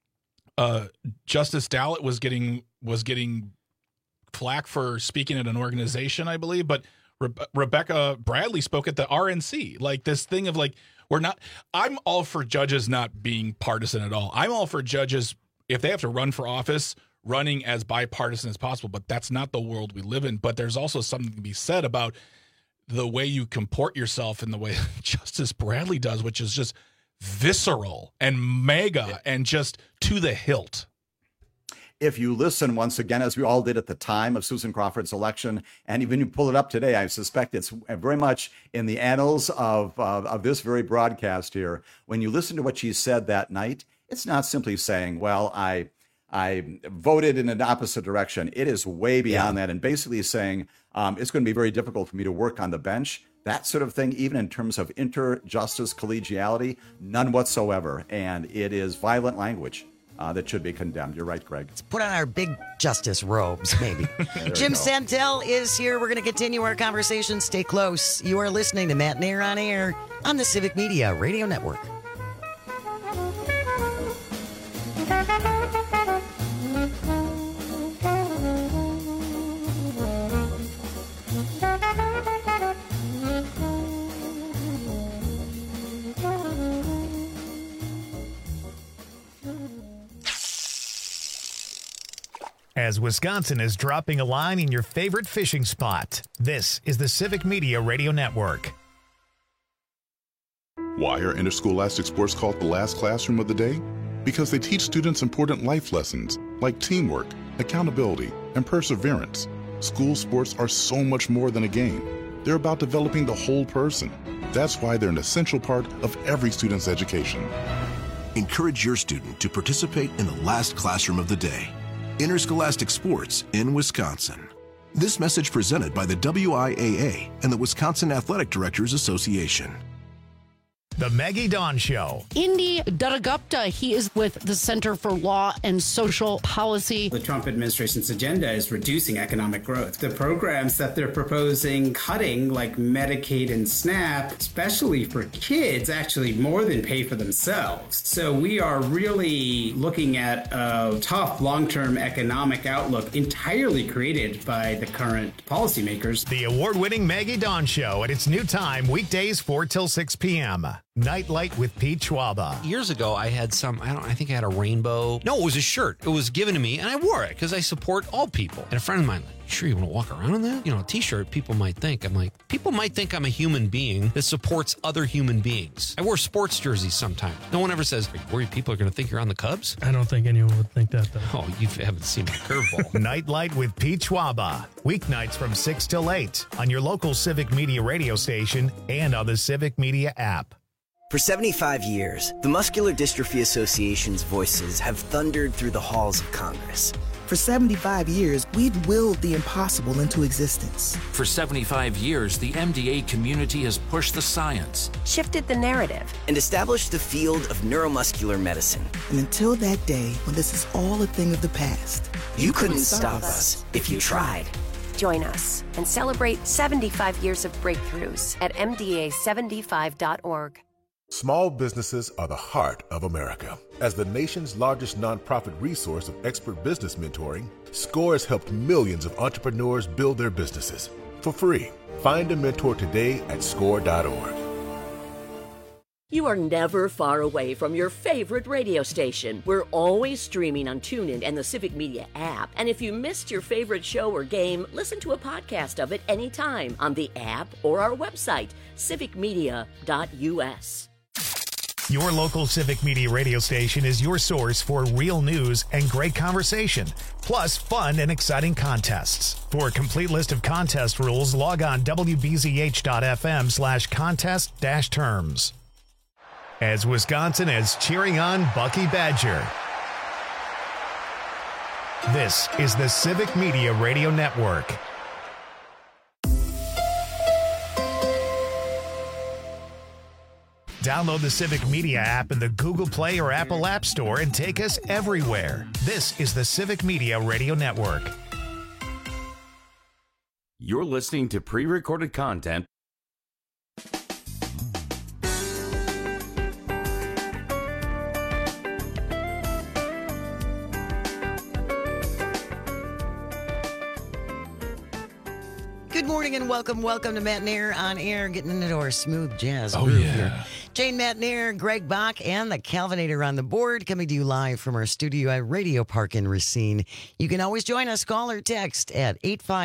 Justice Dallett was getting flack for speaking at an organization, I believe, but Rebecca Bradley spoke at the RNC. Like this thing of like, I'm all for judges not being partisan at all. I'm all for judges, if they have to run for office, running as bipartisan as possible, but that's not the world we live in. But there's also something to be said about the way you comport yourself in the way Justice Bradley does, which is just visceral and mega and just to the hilt. If you listen once again, as we all did at the time of Susan Crawford's election, and even you pull it up today, I suspect it's very much in the annals of this very broadcast here. When you listen to what she said that night, it's not simply saying, well, I voted in an opposite direction. It is way beyond that, and basically saying it's going to be very difficult for me to work on the bench. That sort of thing, even in terms of inter-justice collegiality, none whatsoever. And it is violent language that should be condemned. You're right, Greg. Let's put on our big justice robes, maybe. Jim Santel is here. We're going to continue our conversation. Stay close. You are listening to Matt Nair on Air on the Civic Media Radio Network. as Wisconsin is dropping a line in your favorite fishing spot. This is the Civic Media Radio Network. Why are interscholastic sports called the last classroom of the day? Because they teach students important life lessons like teamwork, accountability, and perseverance. School sports are so much more than a game. They're about developing the whole person. That's why they're an essential part of every student's education. Encourage your student to participate in the last classroom of the day. Interscholastic sports in Wisconsin. This message presented by the WIAA and the Wisconsin Athletic Directors Association. The Maggie Dawn Show. Indy Dattagupta, he is with the Center for Law and Social Policy. The Trump administration's agenda is reducing economic growth. The programs that they're proposing cutting, like Medicaid and SNAP, especially for kids, actually more than pay for themselves. So we are really looking at a tough long-term economic outlook entirely created by the current policymakers. The award-winning Maggie Dawn Show at its new time, weekdays 4 till 6 p.m. Nightlight with Pete Schwaba. Years ago, I had I think I had a rainbow. No, it was a shirt. It was given to me, and I wore it because I support all people. And a friend of mine, sure you want to walk around in that? You know, a t-shirt, people might think. I'm like, people might think I'm a human being that supports other human beings. I wear sports jerseys sometimes. No one ever says, are you worried people are going to think you're on the Cubs? I don't think anyone would think that, though. Oh, you haven't seen my curveball. Nightlight with Pete Schwaba. Weeknights from 6 till 8 on your local Civic Media radio station and on the Civic Media app. For 75 years, the Muscular Dystrophy Association's voices have thundered through the halls of Congress. For 75 years, we've willed the impossible into existence. For 75 years, the MDA community has pushed the science, shifted the narrative, and established the field of neuromuscular medicine. And until that day when this is all a thing of the past, you couldn't stop us if you tried. Join us and celebrate 75 years of breakthroughs at MDA75.org. Small businesses are the heart of America. As the nation's largest nonprofit resource of expert business mentoring, SCORE has helped millions of entrepreneurs build their businesses for free. Find a mentor today at score.org. You are never far away from your favorite radio station. We're always streaming on TuneIn and the Civic Media app. And if you missed your favorite show or game, listen to a podcast of it anytime on the app or our website, civicmedia.us. Your local Civic Media radio station is your source for real news and great conversation, plus fun and exciting contests. For a complete list of contest rules, log on wbzh.fm/contest-terms. As Wisconsin is cheering on Bucky Badger. This is the Civic Media Radio Network. Download the Civic Media app in the Google Play or Apple App Store and take us everywhere. This is the Civic Media Radio Network. You're listening to pre-recorded content. Good morning and welcome to Matt Nair on air, getting into our smooth jazz groove here. Jane Matt Nair, Greg Bach, and the Calvinator on the board, coming to you live from our studio at Radio Park in Racine. You can always join us, call or text at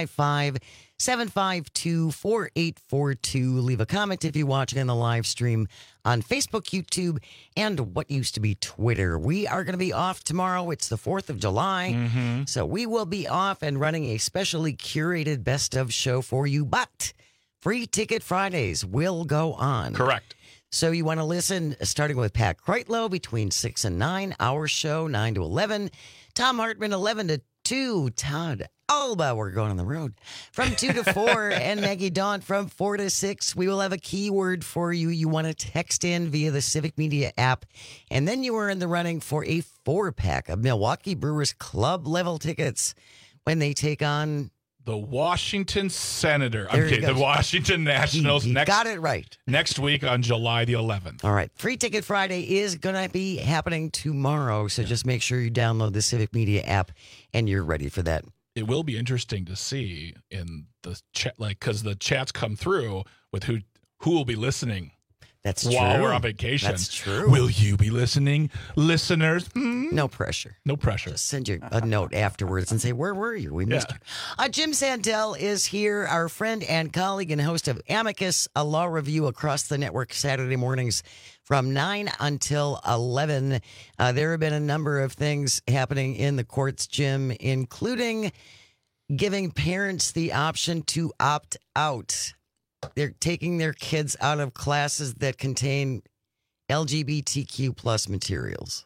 855-752-4842. Leave a comment if you're watching on the live stream on Facebook, YouTube, and what used to be Twitter. We are going to be off tomorrow. It's the 4th of July. So we will be off and running a specially curated best of show for you, but Free Ticket Fridays will go on. Correct. So you want to listen, starting with Pat Kreitlow between 6 and 9, our show 9 to 11, Tom Hartman 11 to 2, Todd Alba, we're going on the road, from 2 to 4, and Maggie Dawn from 4 to 6. We will have a keyword for you. You want to text in via the Civic Media app, and then you are in the running for a 4-pack of Milwaukee Brewers club level tickets when they take on the Washington Senator. There Okay, the Washington Nationals. He got it right. Next week on July the 11th. All right. Free Ticket Friday is going to be happening tomorrow, so just make sure you download the Civic Media app and you're ready for that. It will be interesting to see in the chat, like, because the chats come through with who will be listening That's true. While we're on vacation. That's true. Will you be listening, listeners? No pressure. No pressure. Just send you a note afterwards and say, where were you? We missed you. Jim Sandell is here, our friend and colleague and host of Amicus, a law review across the network Saturday mornings from 9 until 11. There have been a number of things happening in the courts, Jim, including giving parents the option to opt out. They're taking their kids out of classes that contain LGBTQ plus materials.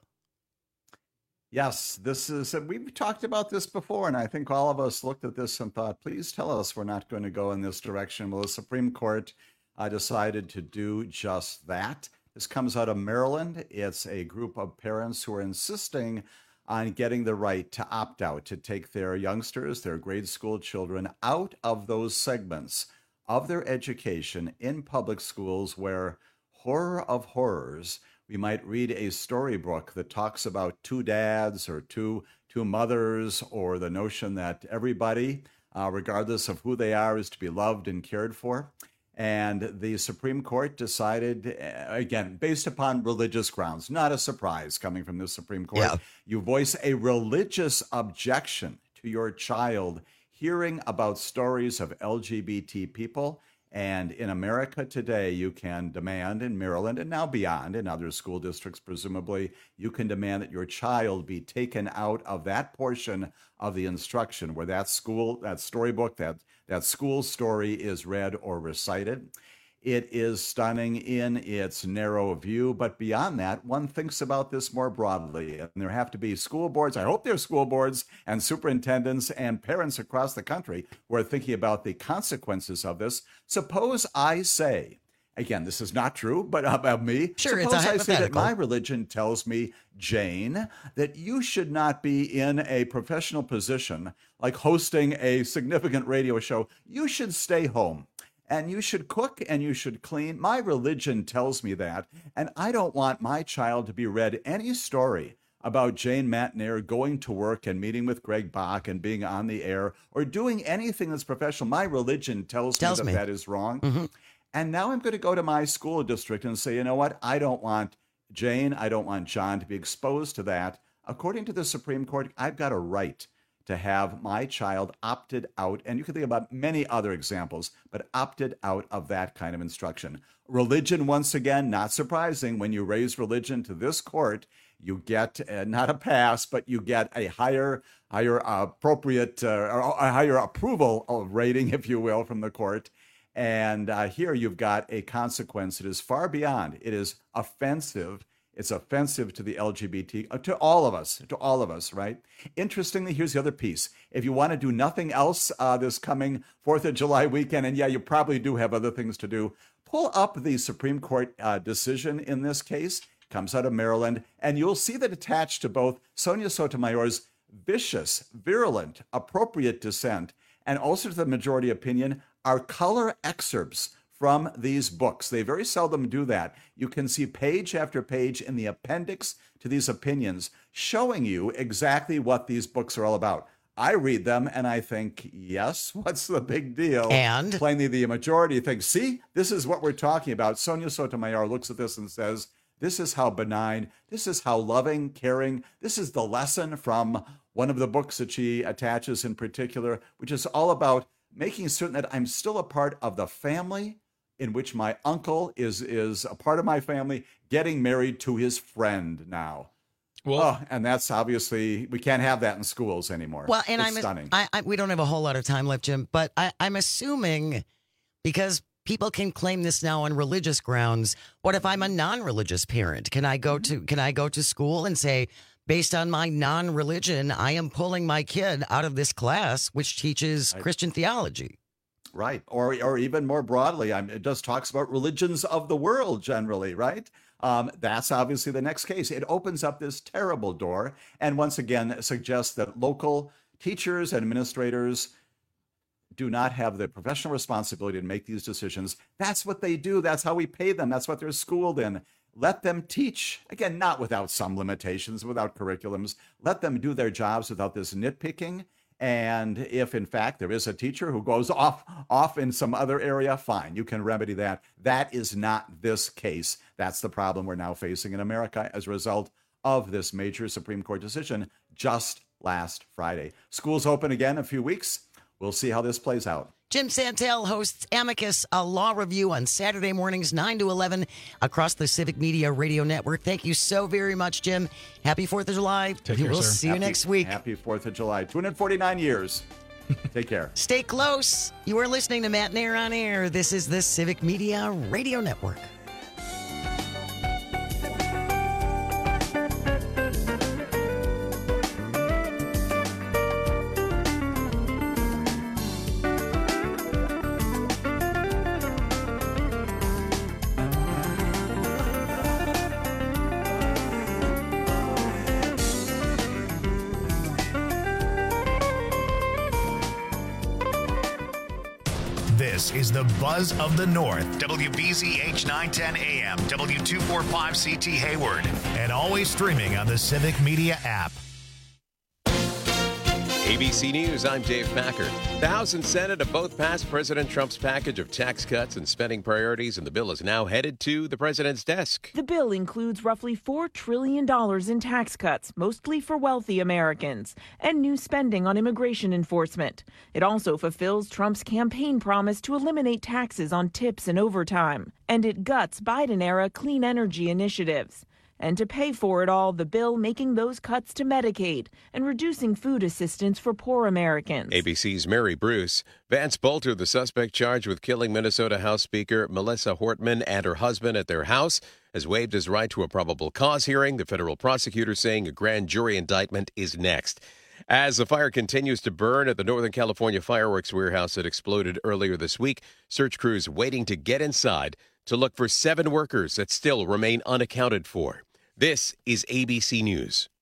Yes, this is, we've talked about this before, and I think all of us looked at this and thought, please tell us we're not going to go in this direction. Well, the Supreme Court decided to do just that. This comes out of Maryland. It's a group of parents who are insisting on getting the right to opt out, to take their youngsters, their grade school children, out of those segments of their education in public schools where, horror of horrors, we might read a storybook that talks about two dads or two mothers, or the notion that everybody, regardless of who they are, is to be loved and cared for. And the Supreme Court decided, again, based upon religious grounds, not a surprise coming from the Supreme Court, you voice a religious objection to your child hearing about stories of LGBT people. And in America today, you can demand in Maryland and now beyond, in other school districts, presumably, you can demand that your child be taken out of that portion of the instruction where that storybook, that school story is read or recited. It is stunning in its narrow view, but beyond that, one thinks about this more broadly. And there have to be school boards, I hope there are school boards and superintendents and parents across the country who are thinking about the consequences of this. Suppose I say, again, this is not true, but about me. Sure, suppose it's a I say that hypothetical. my religion tells me, Jane, that you should not be in a professional position like hosting a significant radio show. You should stay home. And you should cook and you should clean. My religion tells me that. And I don't want my child to be read any story about Jane Matnair going to work and meeting with Greg Bach and being on the air or doing anything that's professional. My religion tells me that is wrong. Mm-hmm. And now I'm going to go to my school district and say, you know what? I don't want Jane, I don't want John to be exposed to that. According to the Supreme Court, I've got a right to have my child opted out, and you can think about many other examples, but opted out of that kind of instruction. Religion, once again, not surprising, when you raise religion to this court, you get not a pass, but you get a higher appropriate, a higher approval rating, if you will, from the court. And here you've got a consequence that is far beyond. It is offensive. It's offensive to the LGBT, to all of us, right? Interestingly, here's the other piece. If you want to do nothing else this coming 4th of July weekend, and yeah, you probably do have other things to do, pull up the Supreme Court decision in this case. It comes out of Maryland, and you'll see that attached to both Sonia Sotomayor's vicious, virulent, appropriate dissent, and also to the majority opinion, are color excerpts from these books. They very seldom do that. You can see page after page in the appendix to these opinions showing you exactly what these books are all about. I read them and I think, yes, what's the big deal? And plainly the majority thinks, see, this is what we're talking about. Sonia Sotomayor looks at this and says, this is how benign, this is how loving, caring, this is the lesson from one of the books that she attaches in particular, which is all about making certain that I'm still a part of the family in which my uncle is a part of my family, getting married to his friend now. Well, and that's obviously, we can't have that in schools anymore. Well, and it's stunning. We don't have a whole lot of time left, Jim, but I'm assuming, because people can claim this now on religious grounds, what if I'm a non-religious parent? Can I go to school and say, based on my non-religion, I am pulling my kid out of this class which teaches Christian theology? Right. Or even more broadly, it just talks about religions of the world generally, right? That's obviously the next case. It opens up this terrible door and once again suggests that local teachers and administrators do not have the professional responsibility to make these decisions. That's what they do. That's how we pay them. That's what they're schooled in. Let them teach, again, not without some limitations, without curriculums. Let them do their jobs without this nitpicking And if, in fact, there is a teacher who goes off in some other area, fine, you can remedy that. That is not this case. That's the problem we're now facing in America as a result of this major Supreme Court decision just last Friday. Schools open again in a few weeks. We'll see how this plays out. Jim Santel hosts Amicus, a law review on Saturday mornings, 9 to 11, across the Civic Media Radio Network. Thank you so very much, Jim. Happy 4th of July. Take care, we'll sir. see you next week. Happy 4th of July. 249 years. Take care. Stay close. You are listening to Matt Nair on Air. This is the Civic Media Radio Network. This is the Buzz of the North, WBZH 910 AM, W245CT Hayward, and always streaming on the Civic Media app. ABC News, I'm Dave Packard. The House and Senate have both passed President Trump's package of tax cuts and spending priorities, and the bill is now headed to the president's desk. The bill includes roughly $4 trillion in tax cuts, mostly for wealthy Americans, and new spending on immigration enforcement. It also fulfills Trump's campaign promise to eliminate taxes on tips and overtime, and it guts Biden-era clean energy initiatives. And to pay for it all, the bill making those cuts to Medicaid and reducing food assistance for poor Americans. ABC's Mary Bruce. Vance Bolter, the suspect charged with killing Minnesota House Speaker Melissa Hortman and her husband at their house, has waived his right to a probable cause hearing. The federal prosecutor saying a grand jury indictment is next. As the fire continues to burn at the Northern California fireworks warehouse that exploded earlier this week, search crews waiting to get inside to look for 7 workers that still remain unaccounted for. This is ABC News.